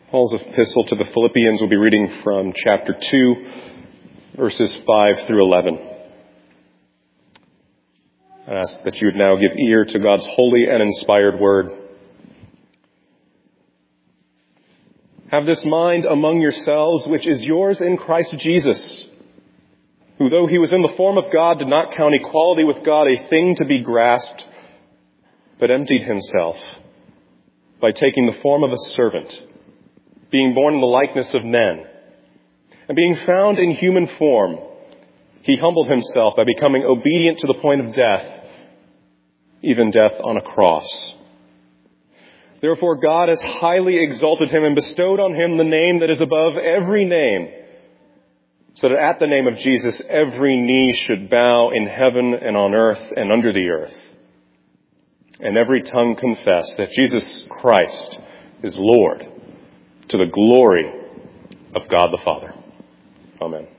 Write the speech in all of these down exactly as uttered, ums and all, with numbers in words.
Paul's epistle to the Philippians, will be reading from chapter two, verses five through eleven. I ask that you would now give ear to God's holy and inspired word. Have this mind among yourselves, which is yours in Christ Jesus, who, though he was in the form of God, did not count equality with God a thing to be grasped, but emptied himself by taking the form of a servant, being born in the likeness of men. And being found in human form, he humbled himself by becoming obedient to the point of death, even death on a cross. Therefore God has highly exalted him and bestowed on him the name that is above every name, so that at the name of Jesus every knee should bow in heaven and on earth and under the earth, and every tongue confess that Jesus Christ is Lord, to the glory of God the Father. Amen.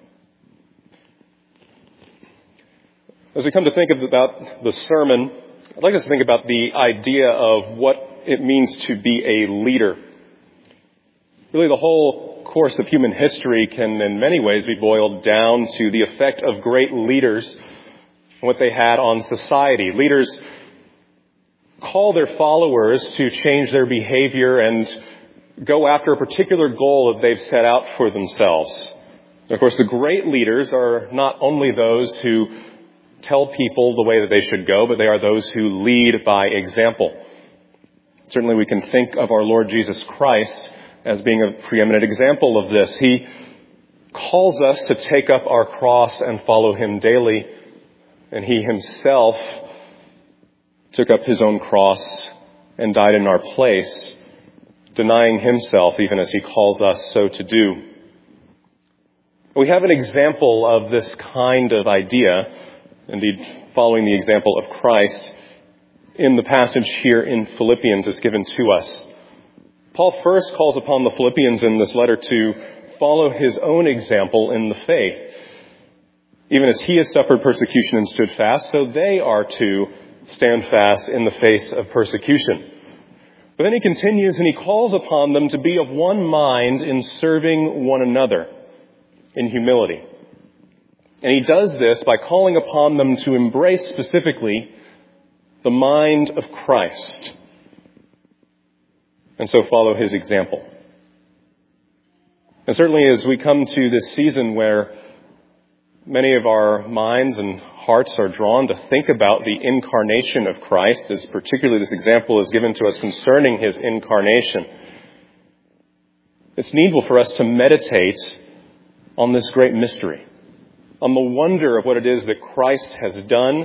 As we come to think about the sermon, I'd like us to think about the idea of what it means to be a leader. Really, the whole course of human history can in many ways be boiled down to the effect of great leaders and what they had on society. Leaders call their followers to change their behavior and go after a particular goal that they've set out for themselves. And of course, the great leaders are not only those who tell people the way that they should go, but they are those who lead by example. Certainly we can think of our Lord Jesus Christ as being a preeminent example of this. He calls us to take up our cross and follow him daily, and he himself took up his own cross and died in our place, denying himself even as he calls us so to do. We have an example of this kind of idea, indeed following the example of Christ, in the passage here in Philippians is given to us. Paul first calls upon the Philippians in this letter to follow his own example in the faith. Even as he has suffered persecution and stood fast, so they are to stand fast in the face of persecution. But then he continues and he calls upon them to be of one mind in serving one another in humility. And he does this by calling upon them to embrace specifically the mind of Christ, and so follow his example. And certainly as we come to this season where many of our minds and hearts are drawn to think about the incarnation of Christ, as particularly this example is given to us concerning his incarnation, it's needful for us to meditate on this great mystery, on the wonder of what it is that Christ has done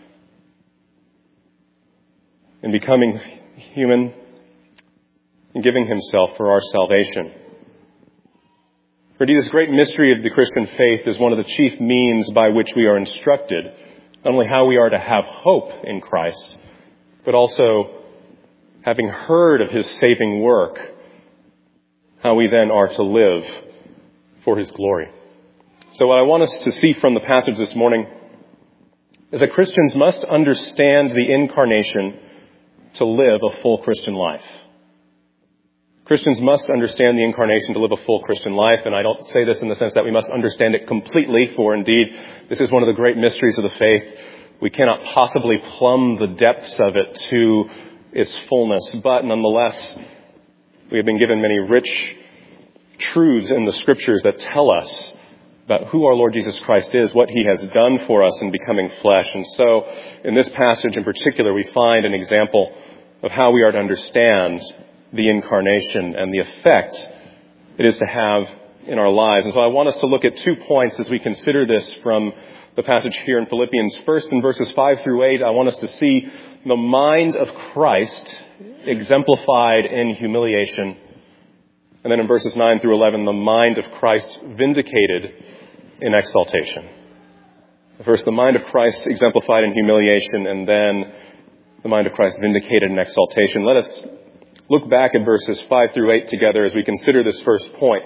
in becoming human and giving himself for our salvation. For indeed, this great mystery of the Christian faith is one of the chief means by which we are instructed, not only how we are to have hope in Christ, but also, having heard of his saving work, how we then are to live for his glory. So what I want us to see from the passage this morning is that Christians must understand the incarnation to live a full Christian life. Christians must understand the incarnation to live a full Christian life, and I don't say this in the sense that we must understand it completely, for indeed, this is one of the great mysteries of the faith. We cannot possibly plumb the depths of it to its fullness, but nonetheless, we have been given many rich truths in the Scriptures that tell us about who our Lord Jesus Christ is, what he has done for us in becoming flesh. And so, in this passage in particular, we find an example of how we are to understand the incarnation and the effect it is to have in our lives. And so I want us to look at two points as we consider this from the passage here in Philippians. First, in verses five through eight, I want us to see the mind of Christ exemplified in humiliation. And then in verses nine through eleven, the mind of Christ vindicated in exaltation. First, the mind of Christ exemplified in humiliation, and then the mind of Christ vindicated in exaltation. Let us look back at verses five through eight together as we consider this first point.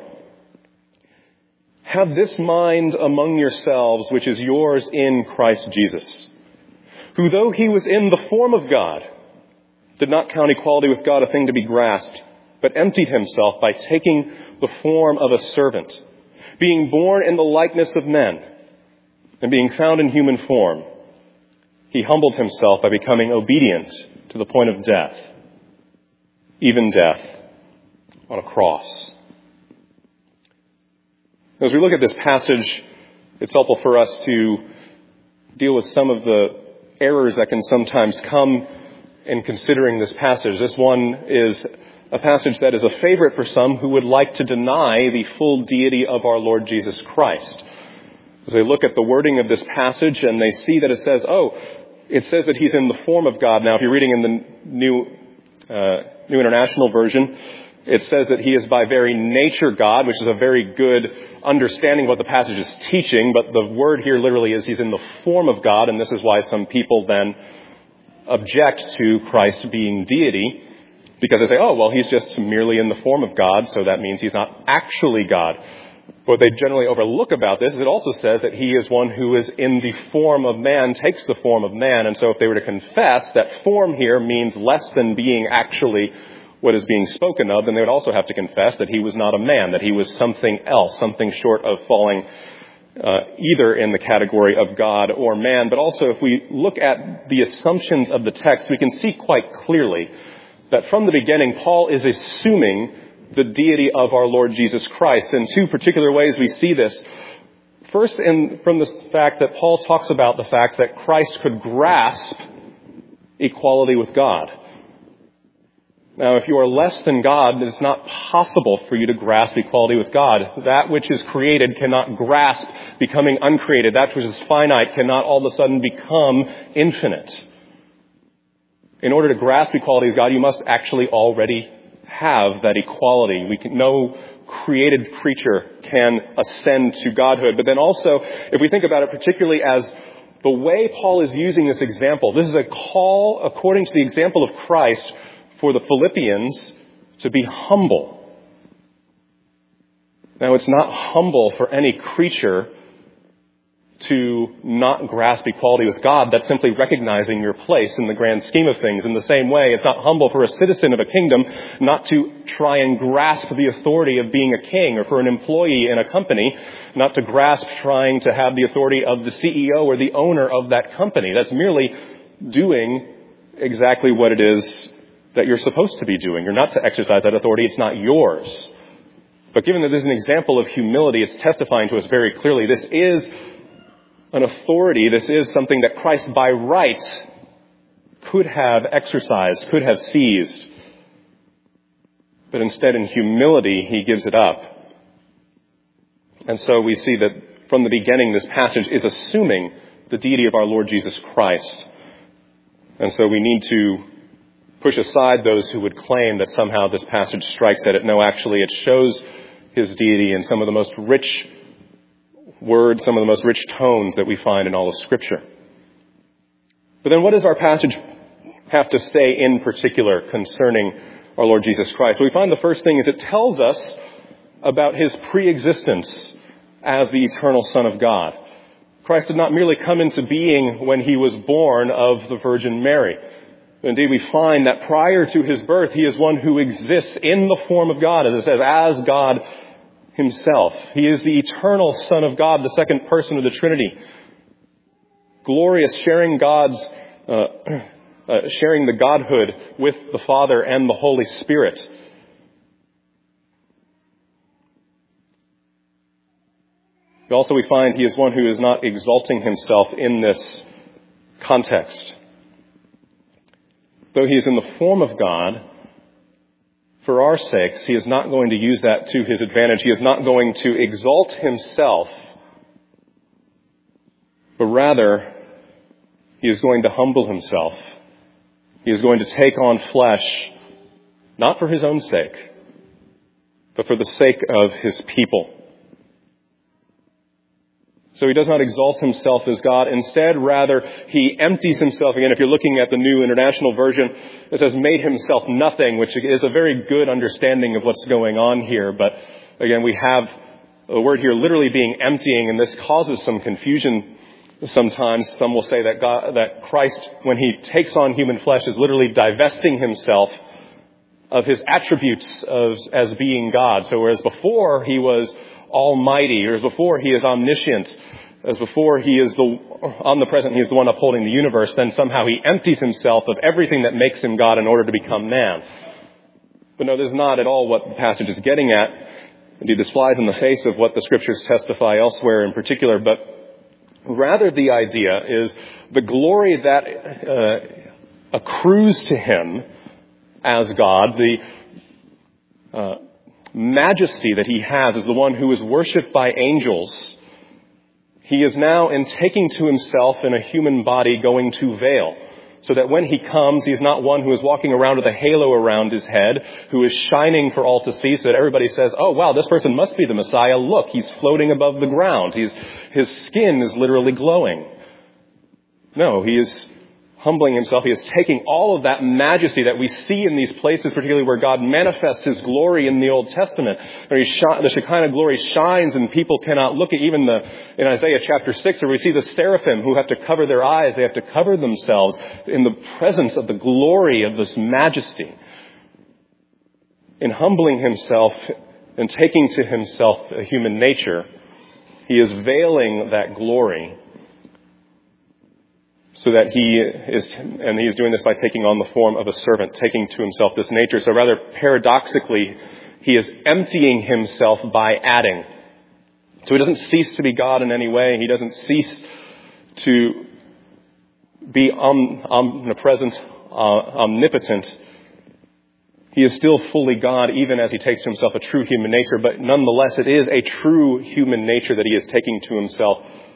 Have this mind among yourselves, which is yours in Christ Jesus, who, though he was in the form of God, did not count equality with God a thing to be grasped, but emptied himself by taking the form of a servant, being born in the likeness of men, and being found in human form. He humbled himself by becoming obedient to the point of death, even death on a cross. As we look at this passage, it's helpful for us to deal with some of the errors that can sometimes come in considering this passage. This one is a passage that is a favorite for some who would like to deny the full deity of our Lord Jesus Christ. As they look at the wording of this passage and they see that it says, oh, it says that he's in the form of God. Now, if you're reading in the New, uh, New International Version, it says that he is by very nature God, which is a very good understanding of what the passage is teaching. But the word here literally is he's in the form of God, and this is why some people then object to Christ being deity, because they say, oh, well, he's just merely in the form of God, so that means he's not actually God. What they generally overlook about this is it also says that he is one who is in the form of man, takes the form of man. And so if they were to confess that form here means less than being actually what is being spoken of, then they would also have to confess that he was not a man, that he was something else, something short of falling uh, either in the category of God or man. But also if we look at the assumptions of the text, we can see quite clearly that from the beginning, Paul is assuming the deity of our Lord Jesus Christ. In two particular ways we see this. First, in, from the fact that Paul talks about the fact that Christ could grasp equality with God. Now, if you are less than God, it's not possible for you to grasp equality with God. That which is created cannot grasp becoming uncreated. That which is finite cannot all of a sudden become infinite. In order to grasp equality with God, you must actually already have that equality. We can, no created creature can ascend to godhood. But then also, if we think about it particularly as the way Paul is using this example, this is a call, according to the example of Christ, for the Philippians to be humble. Now, it's not humble for any creature to not grasp equality with God. That's simply recognizing your place in the grand scheme of things. In the same way, it's not humble for a citizen of a kingdom not to try and grasp the authority of being a king, or for an employee in a company not to grasp trying to have the authority of the C E O or the owner of that company. That's merely doing exactly what it is that you're supposed to be doing. You're not to exercise that authority. It's not yours. But given that this is an example of humility, it's testifying to us very clearly. This is an authority. This is something that Christ by right could have exercised, could have seized. But instead, in humility, he gives it up. And so we see that from the beginning, this passage is assuming the deity of our Lord Jesus Christ. And so we need to push aside those who would claim that somehow this passage strikes at it. No, actually, it shows his deity in some of the most rich words, some of the most rich tones that we find in all of Scripture. But then what does our passage have to say in particular concerning our Lord Jesus Christ? Well, we find the first thing is it tells us about his pre-existence as the eternal Son of God. Christ did not merely come into being when he was born of the Virgin Mary. Indeed, we find that prior to his birth, he is one who exists in the form of God, as it says, as God himself. He is the eternal Son of God, the second person of the Trinity. Glorious, sharing God's, uh, uh, sharing the Godhood with the Father and the Holy Spirit. Also, we find he is one who is not exalting himself in this context. Though he is in the form of God, for our sakes, he is not going to use that to his advantage. He is not going to exalt himself, but rather, he is going to humble himself. He is going to take on flesh, not for his own sake, but for the sake of his people. So he does not exalt himself as God. Instead, rather, he empties himself. Again, if you're looking at the New International Version, it says, made himself nothing, which is a very good understanding of what's going on here. But again, we have the word here literally being emptying, and this causes some confusion sometimes. Some will say that God, that Christ, when he takes on human flesh, is literally divesting himself of his attributes of, as being God. So whereas before he was almighty, whereas before he is omniscient, as before he is the omnipresent, he is the one upholding the universe, then somehow he empties himself of everything that makes him God in order to become man. But no, this is not at all what the passage is getting at. Indeed, this flies in the face of what the scriptures testify elsewhere in particular, but rather the idea is the glory that uh, accrues to him as God, the uh, majesty that he has as the one who is worshipped by angels. He is now, in taking to himself in a human body, going to veil. So that when he comes, he is not one who is walking around with a halo around his head, who is shining for all to see, so that everybody says, oh wow, this person must be the Messiah. Look, he's floating above the ground. He's, his skin is literally glowing. No, he is humbling himself. He is taking all of that majesty that we see in these places, particularly where God manifests his glory in the Old Testament. Where he sh- the Shekinah glory shines and people cannot look at, even the, in Isaiah chapter six, where we see the seraphim who have to cover their eyes. They have to cover themselves in the presence of the glory of this majesty. In humbling himself and taking to himself a human nature, he is veiling that glory, so that he is, and he is doing this by taking on the form of a servant, taking to himself this nature. So rather paradoxically, he is emptying himself by adding. So he doesn't cease to be God in any way. He doesn't cease to be om- omnipresent, uh, omnipotent. He is still fully God, even as he takes to himself a true human nature. But nonetheless, it is a true human nature that he is taking to himself.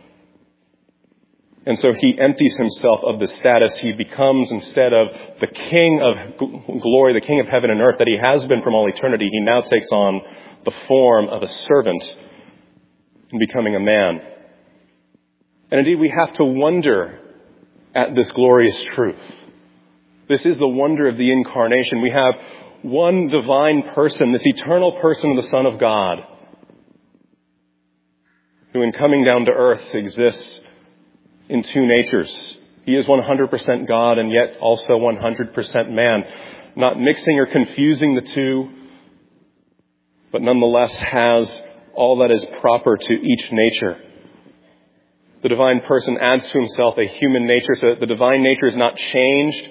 And so he empties himself of the status. He becomes, instead of the King of glory, the King of heaven and earth that he has been from all eternity, he now takes on the form of a servant in becoming a man. And indeed, we have to wonder at this glorious truth. This is the wonder of the incarnation. We have one divine person, this eternal person of the Son of God, who in coming down to earth exists in two natures. He is one hundred percent God and yet also one hundred percent man, not mixing or confusing the two, but nonetheless has all that is proper to each nature. The divine person adds to himself a human nature so that the divine nature is not changed.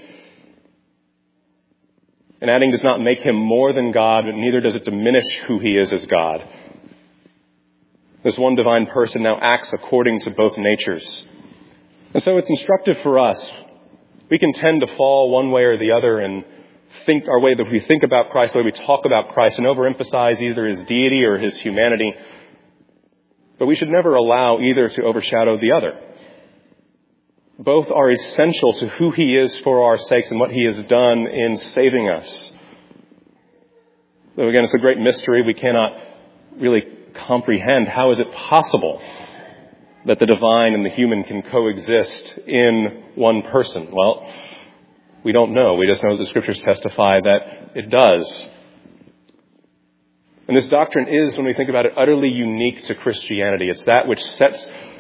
And adding does not make him more than God, but neither does it diminish who he is as God. This one divine person now acts according to both natures. And so it's instructive for us. We can tend to fall one way or the other and think our way that we think about Christ, the way we talk about Christ, and overemphasize either his deity or his humanity. But we should never allow either to overshadow the other. Both are essential to who he is for our sakes and what he has done in saving us. So again, it's a great mystery. We cannot really comprehend how is it possible that the divine and the human can coexist in one person. Well, we don't know. We just know that the scriptures testify that it does. And this doctrine is, when we think about it, utterly unique to Christianity. It's that which sets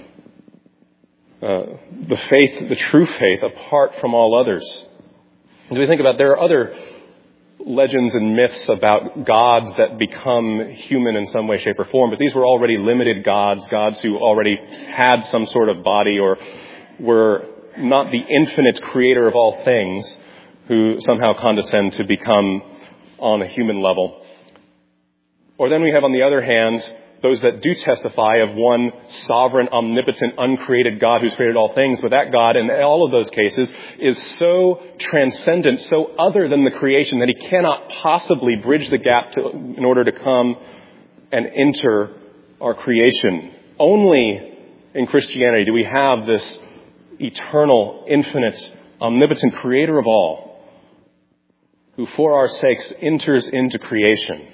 uh, the faith, the true faith, apart from all others. As we think about it, there are other legends and myths about gods that become human in some way, shape, or form, but these were already limited gods, gods who already had some sort of body or were not the infinite creator of all things, who somehow condescend to become on a human level. Or then we have, on the other hand, those that do testify of one sovereign, omnipotent, uncreated God who's created all things. But that God, in all of those cases, is so transcendent, so other than the creation, that he cannot possibly bridge the gap to, in order to come and enter our creation. Only in Christianity do we have this eternal, infinite, omnipotent creator of all, who for our sakes enters into creation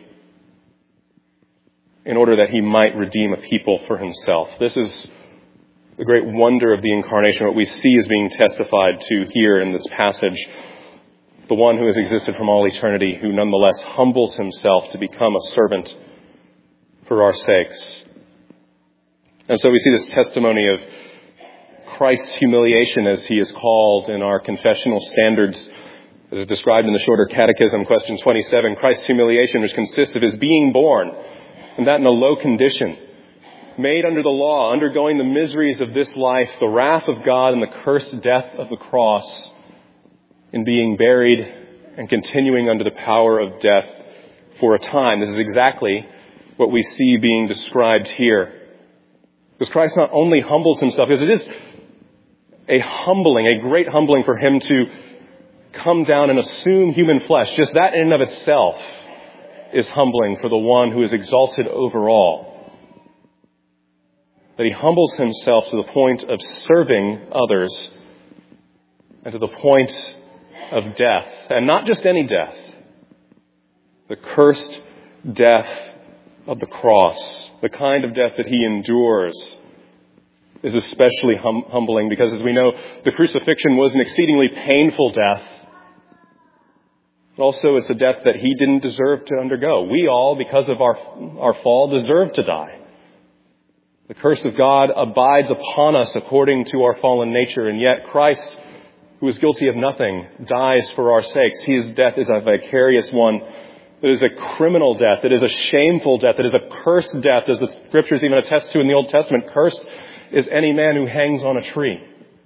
in order that he might redeem a people for himself. This is the great wonder of the incarnation, what we see is being testified to here in this passage. The one who has existed from all eternity, who nonetheless humbles himself to become a servant for our sakes. And so we see this testimony of Christ's humiliation, as he is called in our confessional standards, As is described in the Shorter Catechism, question twenty-seven, Christ's humiliation, which consists of his being born, and that in a low condition, made under the law, undergoing the miseries of this life, the wrath of God and the cursed death of the cross, in being buried and continuing under the power of death for a time. This is exactly what we see being described here. Because Christ not only humbles himself, because it is a humbling, a great humbling for him to come down and assume human flesh. Just that in and of itself is humbling for the one who is exalted over all. That he humbles himself to the point of serving others and to the point of death. And not just any death. The cursed death of the cross. The kind of death that he endures is especially hum- humbling because, as we know, the crucifixion was an exceedingly painful death. But also, it's a death that he didn't deserve to undergo. We all, because of our, our fall, deserve to die. The curse of God abides upon us according to our fallen nature, and yet Christ, who is guilty of nothing, dies for our sakes. His death is a vicarious one. It is a criminal death. It is a shameful death. It is a cursed death, as the Scriptures even attest to in the Old Testament. Cursed is any man who hangs on a tree.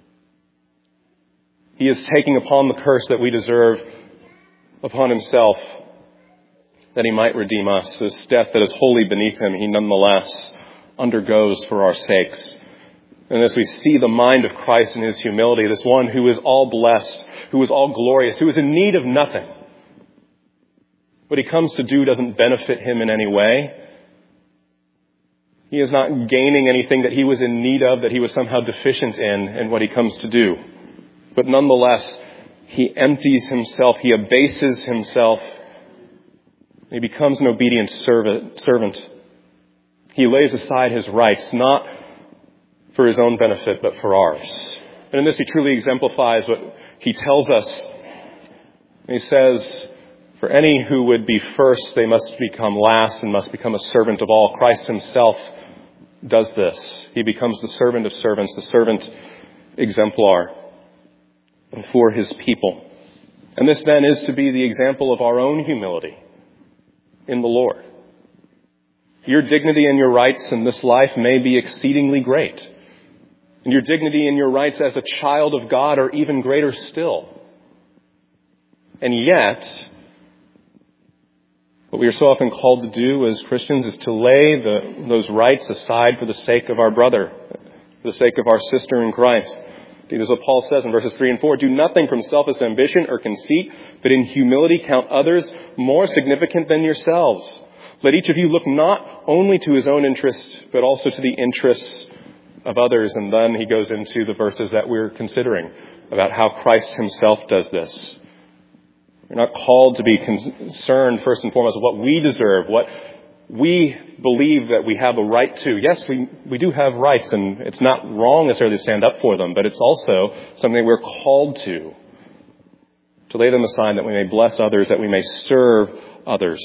He is taking upon the curse that we deserve upon himself, that he might redeem us. This death that is wholly beneath him, he nonetheless undergoes for our sakes. And as we see the mind of Christ in his humility, this one who is all blessed, who is all glorious, who is in need of nothing. What he comes to do doesn't benefit him in any way. He is not gaining anything that he was in need of, that he was somehow deficient in, in what he comes to do. But nonetheless, he empties himself, he abases himself, he becomes an obedient servant. He lays aside his rights, not for his own benefit, but for ours. And in this he truly exemplifies what he tells us. He says, for any who would be first, they must become last and must become a servant of all. Christ himself does this. He becomes the servant of servants, the servant exemplar for his people. And this then is to be the example of our own humility in the Lord. Your dignity and your rights in this life may be exceedingly great. And your dignity and your rights as a child of God are even greater still. And yet, what we are so often called to do as Christians is to lay the, those rights aside for the sake of our brother, for the sake of our sister in Christ. This is what Paul says in verses three and four. Do nothing from selfish ambition or conceit, but in humility count others more significant than yourselves. Let each of you look not only to his own interest, but also to the interests of others. And then he goes into the verses that we're considering about how Christ himself does this. We're not called to be concerned first and foremost with what we deserve, what we believe that we have a right to. Yes, we, we do have rights, and it's not wrong necessarily to stand up for them, but it's also something we're called to, to lay them aside that we may bless others, that we may serve others.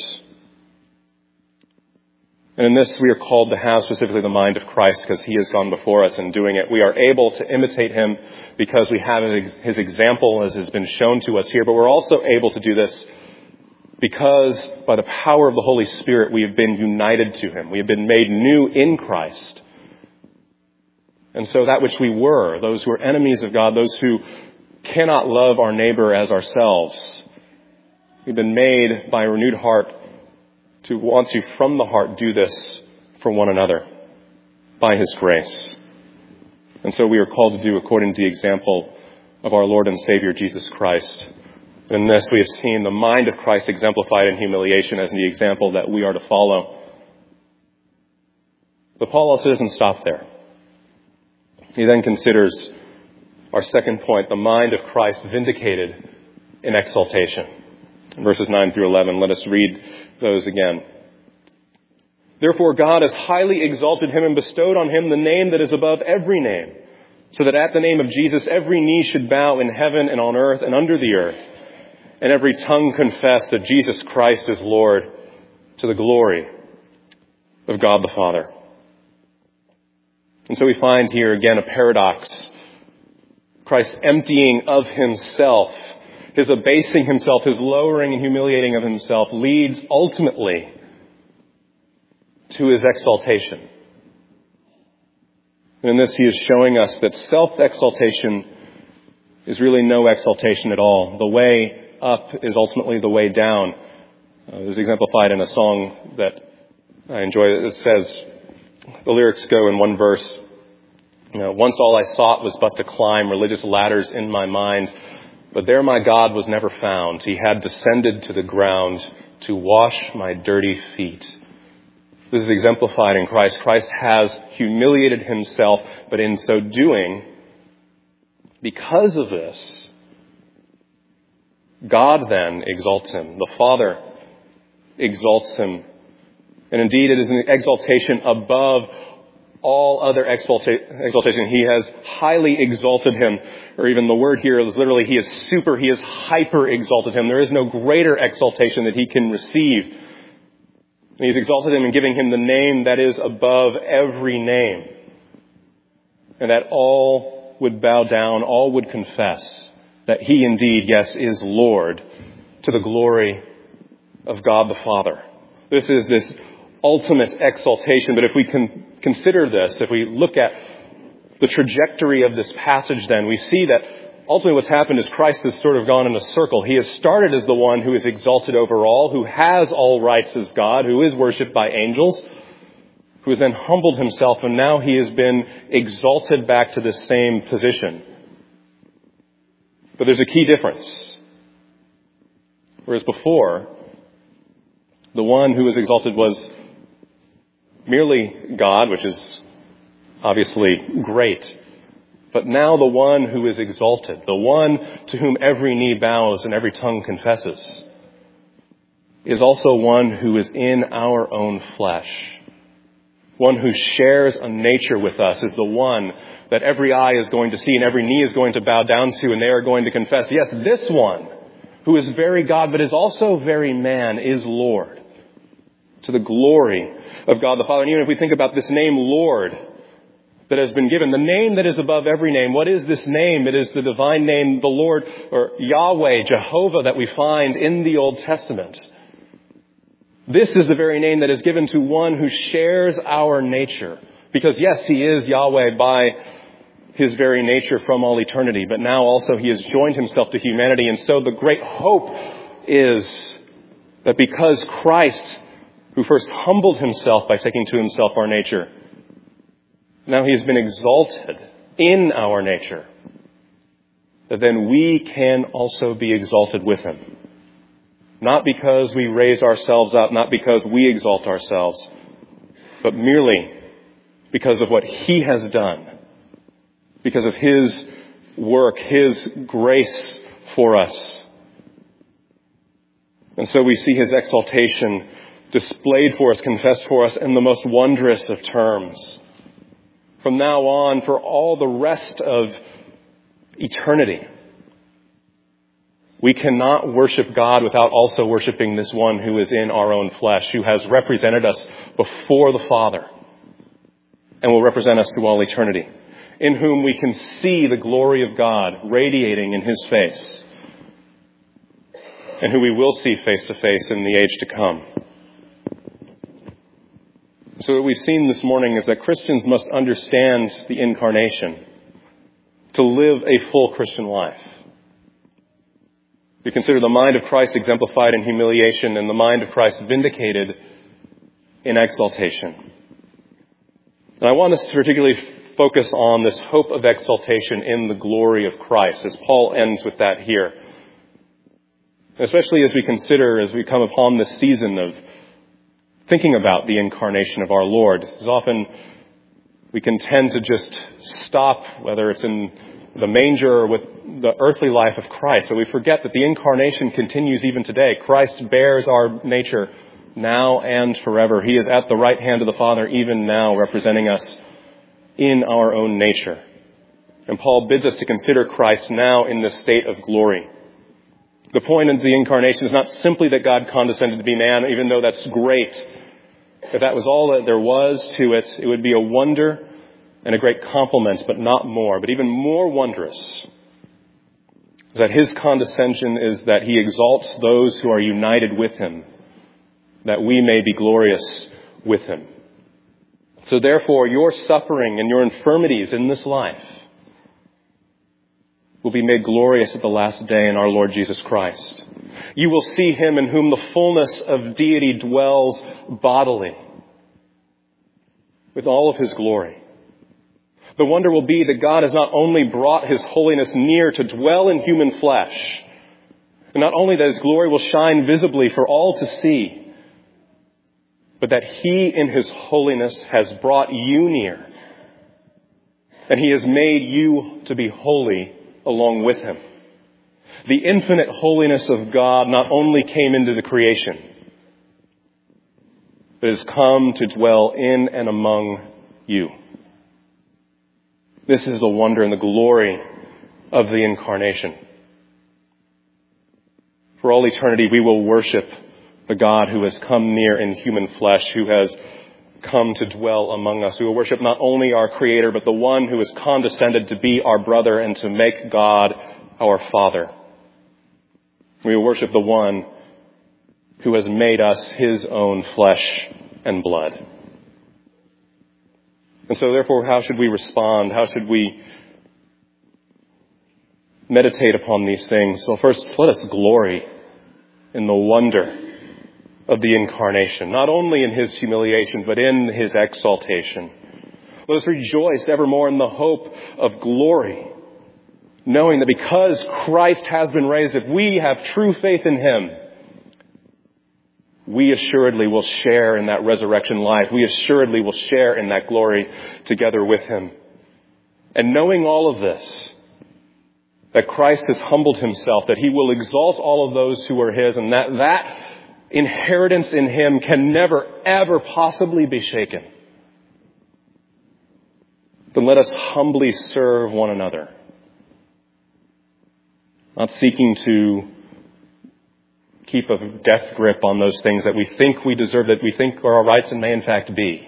And in this, we are called to have specifically the mind of Christ because he has gone before us in doing it. We are able to imitate him because we have his example as has been shown to us here. But we're also able to do this because by the power of the Holy Spirit, we have been united to him. We have been made new in Christ. And so that which we were, those who are enemies of God, those who cannot love our neighbor as ourselves, we've been made by a renewed heart to want to, from the heart, do this for one another by his grace. And so we are called to do according to the example of our Lord and Savior, Jesus Christ. In this, we have seen the mind of Christ exemplified in humiliation as the example that we are to follow. But Paul also doesn't stop there. He then considers our second point, the mind of Christ vindicated in exaltation. In verses nine through eleven, let us read those again. Therefore God has highly exalted him and bestowed on him the name that is above every name, so that at the name of Jesus every knee should bow in heaven and on earth and under the earth, and every tongue confess that Jesus Christ is Lord, to the glory of God the Father. And so we find here again a paradox. Christ emptying of himself his abasing himself, his lowering and humiliating of himself leads ultimately to his exaltation. And in this, he is showing us that self-exaltation is really no exaltation at all. The way up is ultimately the way down. Uh, this is exemplified in a song that I enjoy. It says, the lyrics go in one verse, you know, once all I sought was but to climb religious ladders in my mind, but there my God was never found. He had descended to the ground to wash my dirty feet. This is exemplified in Christ. Christ has humiliated himself, but in so doing, because of this, God then exalts him. The Father exalts him. And indeed, it is an exaltation above all other exalta- exaltation. He has highly exalted him, or even the word here is literally, he is super, he has hyper exalted him. There is no greater exaltation that he can receive. And he's exalted him in giving him the name that is above every name. And that all would bow down, all would confess that he indeed, yes, is Lord, to the glory of God the Father. This is this ultimate exaltation. But if we can consider this, if we look at the trajectory of this passage, then we see that ultimately what's happened is Christ has sort of gone in a circle. He has started as the one who is exalted over all, who has all rights as God, who is worshipped by angels, who has then humbled himself, and now he has been exalted back to the same position. But there's a key difference. Whereas before, the one who was exalted was merely God, which is obviously great. But now the one who is exalted, the one to whom every knee bows and every tongue confesses, is also one who is in our own flesh. One who shares a nature with us is the one that every eye is going to see and every knee is going to bow down to, and they are going to confess, yes, this one who is very God but is also very man is Lord, to the glory of God the Father. And even if we think about this name Lord that has been given, the name that is above every name, what is this name? It is the divine name, the Lord, or Yahweh, Jehovah, that we find in the Old Testament. This is the very name that is given to one who shares our nature. Because yes, he is Yahweh by his very nature from all eternity, but now also he has joined himself to humanity. And so the great hope is that because Christ, who first humbled himself by taking to himself our nature, now he has been exalted in our nature, that then we can also be exalted with him. Not because we raise ourselves up, not because we exalt ourselves, but merely because of what he has done, because of his work, his grace for us. And so we see his exaltation displayed for us, confessed for us in the most wondrous of terms. From now on, for all the rest of eternity, we cannot worship God without also worshiping this one who is in our own flesh, who has represented us before the Father and will represent us through all eternity, in whom we can see the glory of God radiating in his face, and who we will see face to face in the age to come. So what we've seen this morning is that Christians must understand the incarnation to live a full Christian life. We consider the mind of Christ exemplified in humiliation and the mind of Christ vindicated in exaltation. And I want us to particularly focus on this hope of exaltation in the glory of Christ, as Paul ends with that here. Especially as we consider, as we come upon this season of thinking about the incarnation of our Lord. As often we can tend to just stop, whether it's in the manger or with the earthly life of Christ, but we forget that the incarnation continues even today. Christ bears our nature now and forever. He is at the right hand of the Father even now, representing us in our own nature. And Paul bids us to consider Christ now in this state of glory. The point of the incarnation is not simply that God condescended to be man, even though that's great. If that was all that there was to it, it would be a wonder and a great compliment, but not more. But even more wondrous That his condescension is that he exalts those who are united with him, that we may be glorious with him. So therefore, your suffering and your infirmities in this life will be made glorious at the last day in our Lord Jesus Christ. You will see him in whom the fullness of deity dwells bodily, with all of his glory. The wonder will be that God has not only brought his holiness near to dwell in human flesh, and not only that his glory will shine visibly for all to see, but that he in his holiness has brought you near, and he has made you to be holy along with him. The infinite holiness of God not only came into the creation, but has come to dwell in and among you. This is the wonder and the glory of the incarnation. For all eternity, we will worship the God who has come near in human flesh, who has come to dwell among us. We will worship not only our Creator, but the one who has condescended to be our brother and to make God our Father. We will worship the one who has made us his own flesh and blood. And so therefore, how should we respond? How should we meditate upon these things? So first, let us glory in the wonder of the incarnation, not only in his humiliation, but in his exaltation. Let us rejoice evermore in the hope of glory, knowing that because Christ has been raised, if we have true faith in him, we assuredly will share in that resurrection life. We assuredly will share in that glory together with him. And knowing all of this, that Christ has humbled himself, that he will exalt all of those who are his, and that that inheritance in him can never, ever possibly be shaken, then let us humbly serve one another, not seeking to keep a death grip on those things that we think we deserve, that we think are our rights and may in fact be,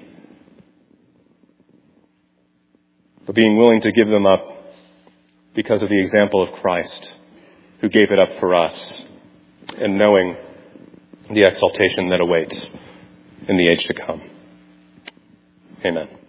but being willing to give them up because of the example of Christ, who gave it up for us, and knowing the exaltation that awaits in the age to come. Amen.